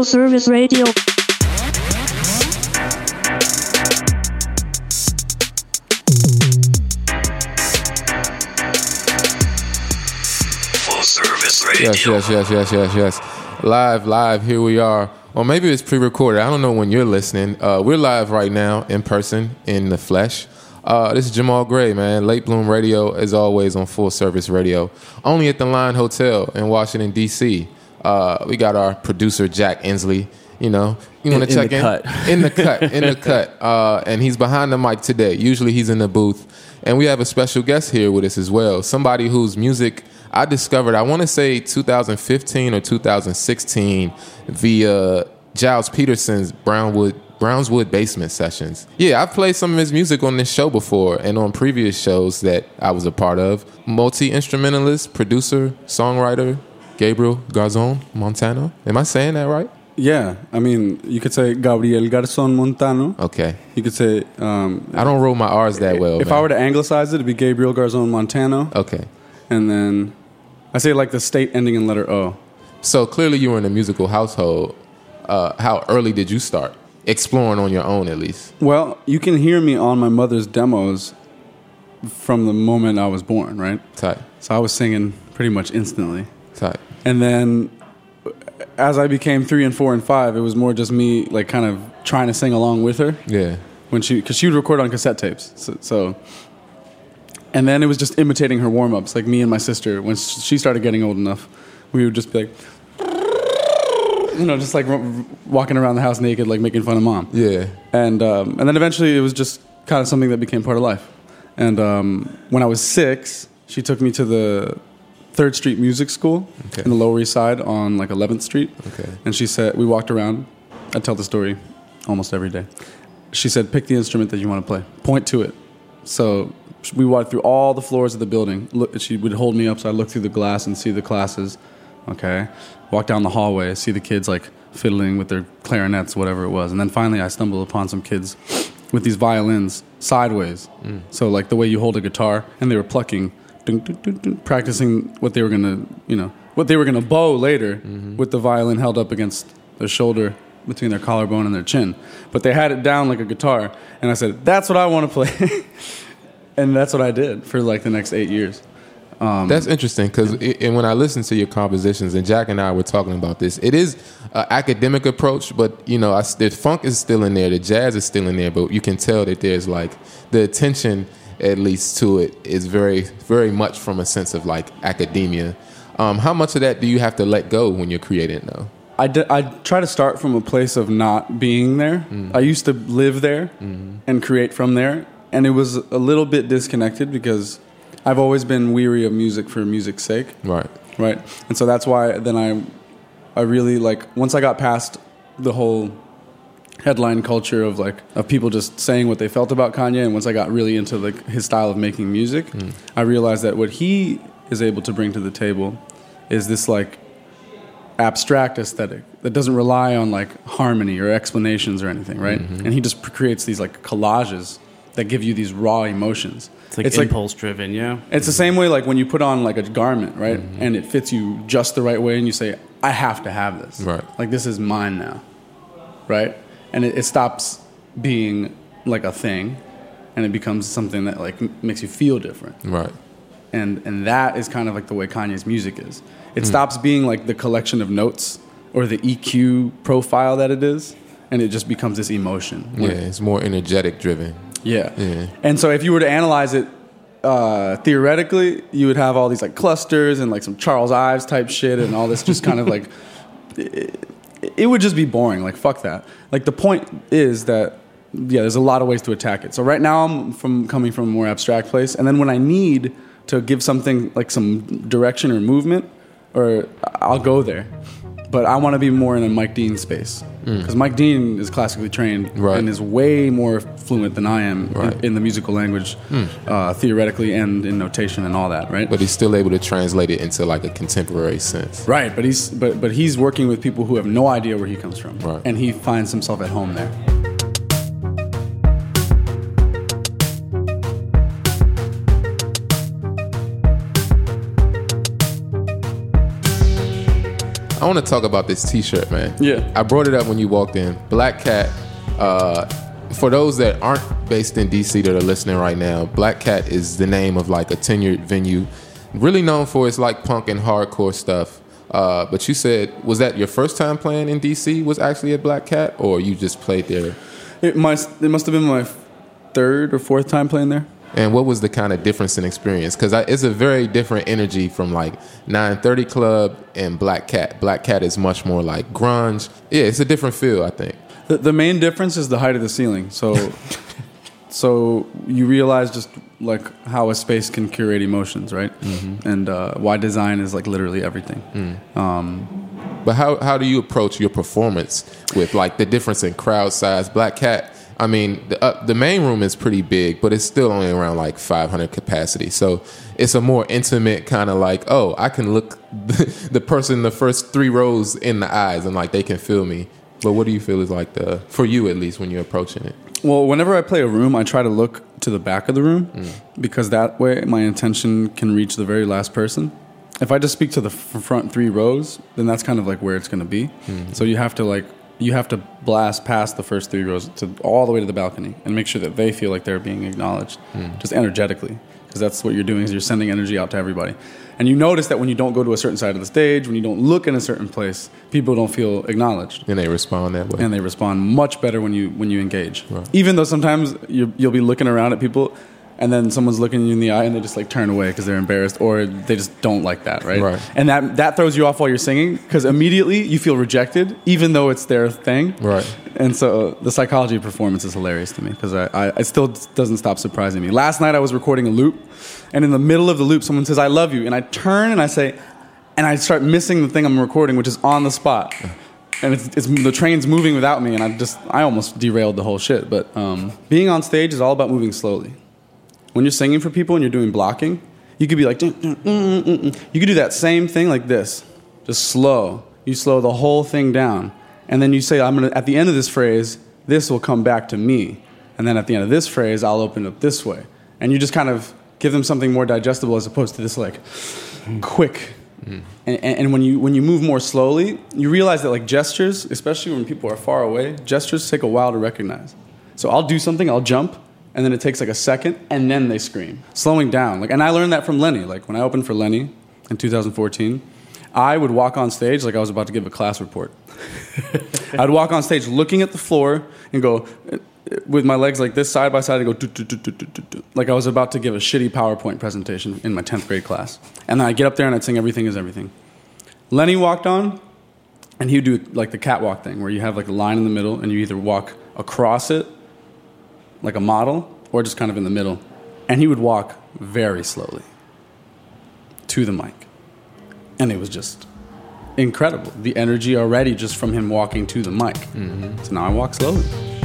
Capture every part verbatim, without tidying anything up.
Service Radio. Full Service Radio. Yes, yes, yes, yes, yes, yes. Live, live, here we are. Or maybe it's pre-recorded. I don't know when you're listening. Uh, we're live right now, in person, in the flesh. Uh, this is Jamal Gray, man. Late Bloom Radio, as always, on Full Service Radio. Only at the Line Hotel in Washington, D C Uh, we got our producer, Jack Inslee. You know, you want to check in? Cut. In the cut. In the cut. Uh, and he's behind the mic today. Usually he's in the booth. And we have a special guest here with us as well. Somebody whose music I discovered, I want to say two thousand fifteen or two thousand sixteen via Giles Peterson's Brownwood Brownswood Basement Sessions. Yeah, I've played some of his music on this show before and on previous shows that I was a part of. Multi-instrumentalist, producer, songwriter, Gabriel Garzon Montano. Am I saying that right? Yeah, I mean, you could say Gabriel Garzon Montano. Okay. You could say... Um, I don't roll my R's that well, If man. I were to anglicize it, it'd be Gabriel Garzon Montano. Okay. And then I say like the state ending in letter O. So clearly you were in a musical household. Uh, how early did you start? Exploring on your own, at least. Well, you can hear me on my mother's demos from the moment I was born, right? Tight. So I was singing pretty much instantly. Tight. And then as I became three and four and five, it was more just me like kind of trying to sing along with her. Yeah. When she, because she would record on cassette tapes. So, so, and then it was just imitating her warm-ups, like me and my sister. When she started getting old enough, we would just be like, you know, just like walking around the house naked, like making fun of mom. Yeah. And um, and then eventually it was just kind of something that became part of life. And um, when I was six, she took me to the Third Street Music School Okay. in the Lower East Side on like eleventh Street. Okay. And she said, we walked around. I tell the story almost every day. She said, pick the instrument that you want to play. Point to it. So we walked through all the floors of the building. Look, she would hold me up so I look through the glass and see the classes. Okay. Walk down the hallway, see the kids like fiddling with their clarinets, whatever it was. And then finally I stumbled upon some kids with these violins sideways. Mm. So like the way you hold a guitar, and they were plucking, dun, dun, dun, dun, practicing what they were going to, you know, what they were going to bow later mm-hmm. with the violin held up against their shoulder between their collarbone and their chin. But they had it down like a guitar. And I said, that's what I want to play. And that's what I did for like the next eight years. Um, That's interesting because and when I listen to your compositions, and Jack and I were talking about this, it is an academic approach, but you know, I, the funk is still in there, the jazz is still in there, but you can tell that there's like the attention, at least to it, is very, very much from a sense of like academia. Um, how much of that do you have to let go when you're creating, though? I, d- I try to start from a place of not being there. Mm. I used to live there mm-hmm. and create from there, and it was a little bit disconnected because I've always been weary of music for music's sake. Right. Right. And so that's why then I I really like once I got past the whole headline culture of like of people just saying what they felt about Kanye, and once I got really into like his style of making music, mm. I realized that what he is able to bring to the table is this like abstract aesthetic that doesn't rely on like harmony or explanations or anything, right? Mm-hmm. And he just creates these like collages that give you these raw emotions. It's like it's impulse like, driven, yeah. It's the same way like when you put on like a garment, right? Mm-hmm. And it fits you just the right way and you say, I have to have this. Right. Like this is mine now. Right? And it, it stops being like a thing and it becomes something that like m- makes you feel different. Right. And and that is kind of like the way Kanye's music is. It mm. stops being like the collection of notes or the E Q profile that it is, and it just becomes this emotion. Yeah, it's more energetic driven. Yeah. yeah. And so if you were to analyze it uh, theoretically, you would have all these like clusters and like some Charles Ives type shit and all this just kind of like, it, it would just be boring. Like, fuck that. Like the point is that, yeah, there's a lot of ways to attack it. So right now I'm from coming from a more abstract place. And then when I need to give something like some direction or movement, or I'll go there. But I want to be more in a Mike Dean space. Because mm. Mike Dean is classically trained right. and is way more fluent than I am right. in, in the musical language, mm. uh, theoretically and in notation and all that, right? But he's still able to translate it into like a contemporary sense. Right, but he's but but he's working with people who have no idea where he comes from. Right. And he finds himself at home there. I want to talk about this T-shirt, man. Yeah. I brought it up when you walked in. Black Cat. Uh, for those that aren't based in D C that are listening right now, Black Cat is the name of like a tenured venue, really known for its like punk and hardcore stuff. Uh, but you said, was that your first time playing in D C? Was actually at Black Cat, or you just played there? It must. It must have been my third or fourth time playing there. And what was the kind of difference in experience? Because it's a very different energy from like nine thirty Club and Black Cat. Black Cat is much more like grunge. Yeah, it's a different feel, I think. The, the main difference is the height of the ceiling. So, so you realize just like how a space can curate emotions, right? Mm-hmm. And uh, why design is like literally everything. Mm. Um, but how how do you approach your performance with like the difference in crowd size? Black Cat, I mean, the, uh, the main room is pretty big, but it's still only around like five hundred capacity. So it's a more intimate kind of like, oh, I can look the, the person in the first three rows in the eyes and like they can feel me. But what do you feel is like the, for you at least, when you're approaching it? Well, whenever I play a room, I try to look to the back of the room mm. because that way my intention can reach the very last person. If I just speak to the f- front three rows, then that's kind of like where it's going to be. Mm. So you have to like, you have to blast past the first three rows to all the way to the balcony and make sure that they feel like they're being acknowledged, mm. just energetically, because that's what you're doing is you're sending energy out to everybody. And you notice that when you don't go to a certain side of the stage, when you don't look in a certain place, people don't feel acknowledged. And they respond that way. And they respond much better when you when you engage. Right. Even though sometimes you you'll be looking around at people and then someone's looking you in the eye and they just like turn away because they're embarrassed or they just don't like that, right? Right. And that that throws you off while you're singing because immediately you feel rejected, even though it's their thing. Right. And so the psychology of performance is hilarious to me because I, I it still doesn't stop surprising me. Last night I was recording a loop, and in the middle of the loop, someone says, "I love you," and I turn and I say, and I start missing the thing I'm recording, which is on the spot. And it's, it's the train's moving without me, and I just I almost derailed the whole shit. But um, being on stage is all about moving slowly. When you're singing for people and you're doing blocking, you could be like, mm, mm, mm, mm, mm. You could do that same thing like this, just slow. You slow the whole thing down, and then you say, "I'm gonna." At the end of this phrase, this will come back to me, and then at the end of this phrase, I'll open it up this way, and you just kind of give them something more digestible as opposed to this like quick. Mm. And, and when you when you move more slowly, you realize that like gestures, especially when people are far away, gestures take a while to recognize. So I'll do something, I'll jump, and then it takes like a second, and then they scream. Slowing down. Like, and I learned that from Lenny. Like when I opened for Lenny in two thousand fourteen, I would walk on stage like I was about to give a class report. I'd walk on stage looking at the floor and go with my legs like this side by side and go do, do, do, do, do, do, do, like I was about to give a shitty PowerPoint presentation in my tenth grade class. And then I'd get up there and I'd sing Everything Is Everything. Lenny walked on, and he would do like the catwalk thing where you have like a line in the middle and you either walk across it like a model or just kind of in the middle. And he would walk very slowly to the mic. And it was just incredible. The energy already just from him walking to the mic. Mm-hmm. So now I walk slowly.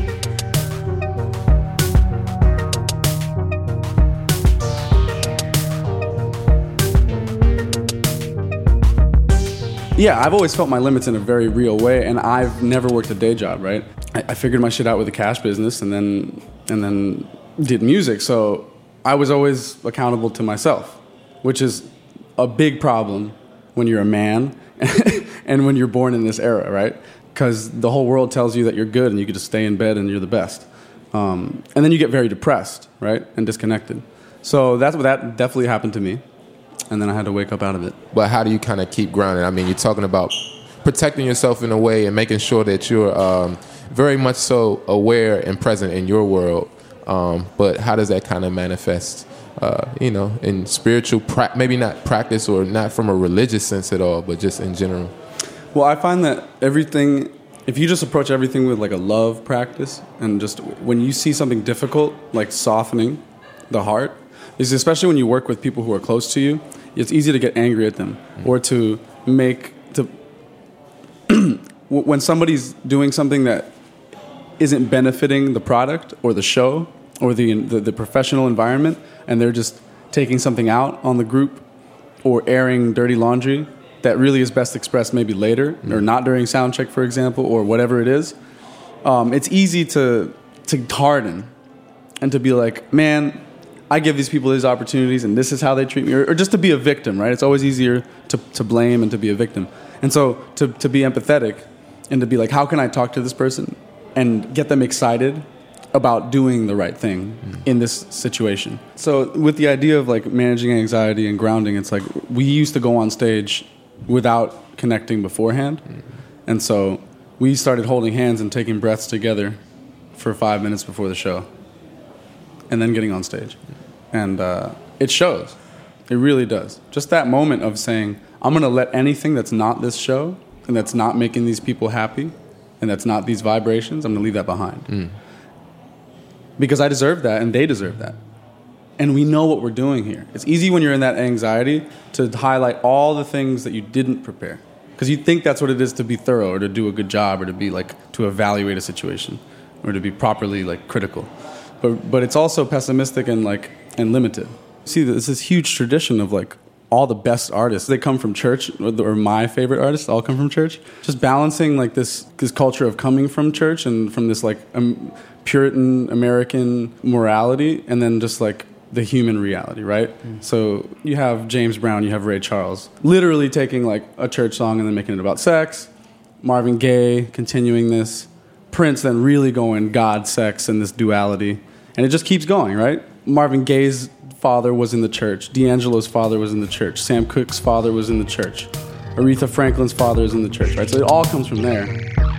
Yeah, I've always felt my limits in a very real way, and I've never worked a day job, right? I, I figured my shit out with the cash business and then and then did music. So I was always accountable to myself, which is a big problem when you're a man and when you're born in this era, right? Because the whole world tells you that you're good and you can just stay in bed and you're the best. Um, and then you get very depressed, right? And disconnected. So that's what that definitely happened to me. And then I had to wake up out of it. But how do you kind of keep grounded? I mean, you're talking about protecting yourself in a way and making sure that you're um, very much so aware and present in your world. Um, but how does that kind of manifest, uh, you know, in spiritual, pra- maybe not practice or not from a religious sense at all, but just in general? Well, I find that everything, if you just approach everything with like a love practice and just when you see something difficult, like softening the heart, is especially when you work with people who are close to you, it's easy to get angry at them mm. or to make to when somebody's doing something that isn't benefiting the product or the show or the, the the professional environment, and they're just taking something out on the group or airing dirty laundry that really is best expressed maybe later mm. or not during sound check, for example, or whatever it is. Um, it's easy to to harden and to be like, man, I give these people these opportunities and this is how they treat me, or, or just to be a victim, right? It's always easier to, to blame and to be a victim. And so to, to be empathetic and to be like, how can I talk to this person and get them excited about doing the right thing mm. in this situation? So with the idea of like managing anxiety and grounding, it's like we used to go on stage without connecting beforehand. Mm. And so we started holding hands and taking breaths together for five minutes before the show and then getting on stage. And uh, it shows. It really does. Just that moment of saying, I'm going to let anything that's not this show and that's not making these people happy and that's not these vibrations, I'm going to leave that behind. Mm. Because I deserve that and they deserve that. And we know what we're doing here. It's easy when you're in that anxiety to highlight all the things that you didn't prepare. Because you think that's what it is to be thorough or to do a good job or to be like, to evaluate a situation or to be properly like critical. But but it's also pessimistic and like, and limited. See, there's this huge tradition of like all the best artists. They come from church, or my favorite artists all come from church. Just balancing like this this culture of coming from church and from this like um, Puritan American morality, and then just like the human reality, right? Mm. So you have James Brown, you have Ray Charles, literally taking like a church song and then making it about sex. Marvin Gaye continuing this. Prince then really going God, sex, and this duality. And it just keeps going, right? Marvin Gaye's father was in the church. D'Angelo's father was in the church. Sam Cooke's father was in the church. Aretha Franklin's father is in the church, right? So it all comes from there.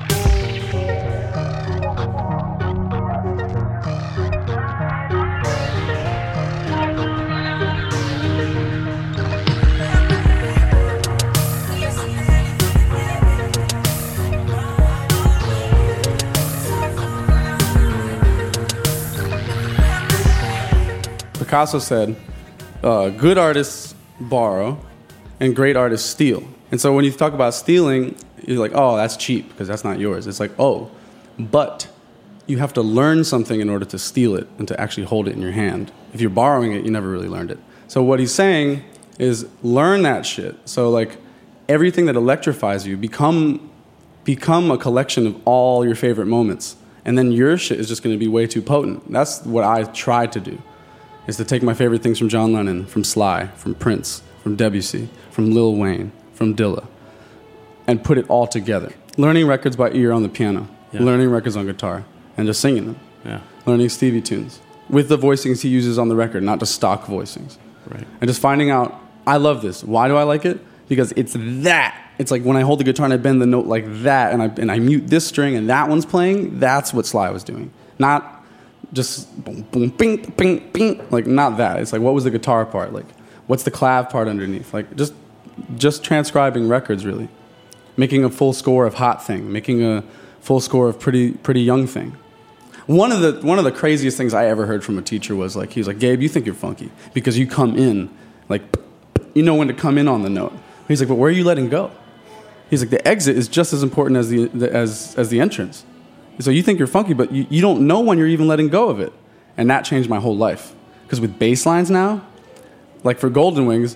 Picasso said, uh, good artists borrow and great artists steal. And so when you talk about stealing, you're like, oh, that's cheap because that's not yours. It's like, oh, but you have to learn something in order to steal it and to actually hold it in your hand. If you're borrowing it, you never really learned it. So what he's saying is learn that shit. So like everything that electrifies you, become become a collection of all your favorite moments. And then your shit is just going to be way too potent. That's what I tried to do. Is to take my favorite things from John Lennon, from Sly, from Prince, from Debussy, from Lil Wayne, from Dilla, and put it all together. Learning records by ear on the piano, yeah. Learning records on guitar, and just singing them. Yeah. Learning Stevie tunes with the voicings he uses on the record, not just stock voicings. Right. And just finding out, I love this. Why do I like it? Because it's that. It's like when I hold the guitar and I bend the note like that, and I and I mute this string and that one's playing. That's what Sly was doing, not. Just boom, boom, bing, bing, bing. Like not that. It's like what was the guitar part? Like what's the clav part underneath? Like just just transcribing records really. Making a full score of Hot Thing, making a full score of Pretty Pretty Young Thing. One of the one of the craziest things I ever heard from a teacher was like he was like, Gabe, you think you're funky because you come in like you know when to come in on the note. He's like, but where are you letting go? He's like, the exit is just as important as the, the as as the entrance. So you think you're funky, but you, you don't know when you're even letting go of it. And that changed my whole life. Because with bass lines now, like for Golden Wings,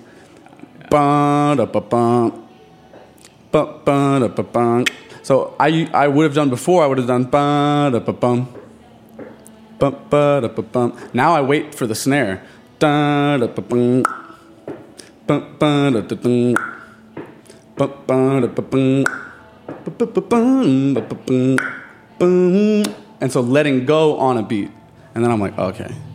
ba-da-ba-bum, ba-ba-da-ba-bum. So I, I would have done before, I would have done ba-da-ba-bum, ba-ba-da-ba-bum. Now I wait for the snare. Da-da-ba-bum, ba-ba-da-da-dum, ba-ba-da-ba-bum, ba-ba-ba-bum, ba-ba-bum. Boom. And so letting go on a beat. And then I'm like, okay,